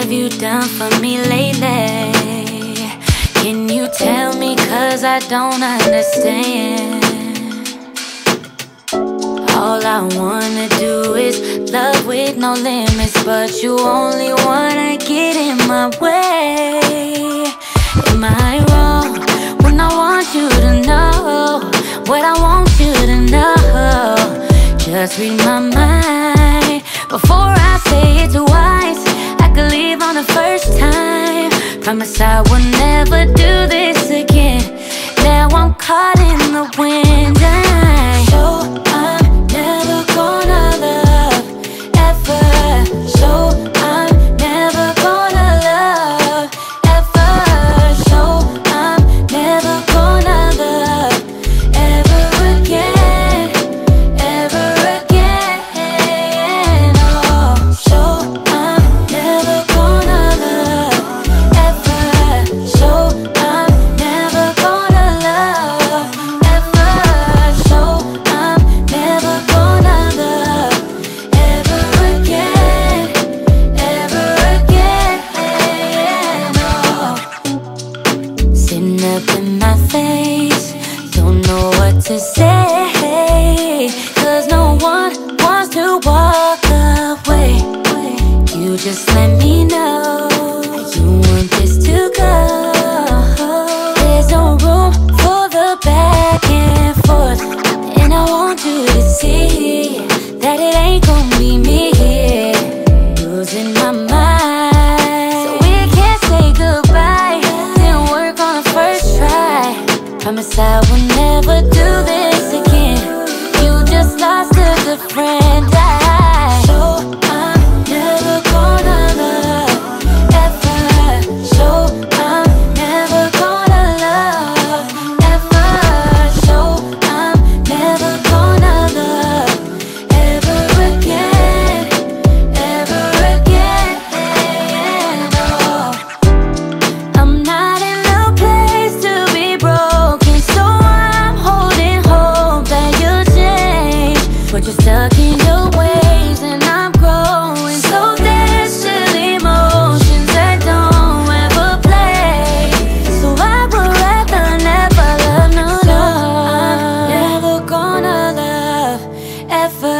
have you done for me lately? Can you tell me, 'cause I don't understand. All I wanna do is love with no limits, but you only wanna get in my way. Am I wrong when I want you to know what I want you to know? Just read my mind before I say it twice. I could leave on the first time. Promise I will never do this again. Now I'm caught in the wind. So I'm never gonna love ever. So I'm never gonna love ever. So I'm never gonna love ever again, ever again. Oh, so I'm never gonna love ever. So I'm never gonna love ever. So I'm never gonna love ever again, ever again. Oh, sitting up in my face, don't know what to say, 'cause no one wants to walk away. You just let me know you want this to go. There's no room for the back and forth, and I want you to see that it ain't gonna be me here, losing my mind. So we can't say goodbye, didn't work on the first try. Promise I will never do this again. You just lost a good friend. So I'm never gonna love ever. So I'm never gonna love ever. So I'm never gonna love ever again, ever again. Oh, I'm not in a place to be broken, so I'm holding hope that you'll change. But you're stuck in your ways and I'm growing, so there's still emotions that don't ever play. So I would rather never love, no, no. I'm never gonna love ever.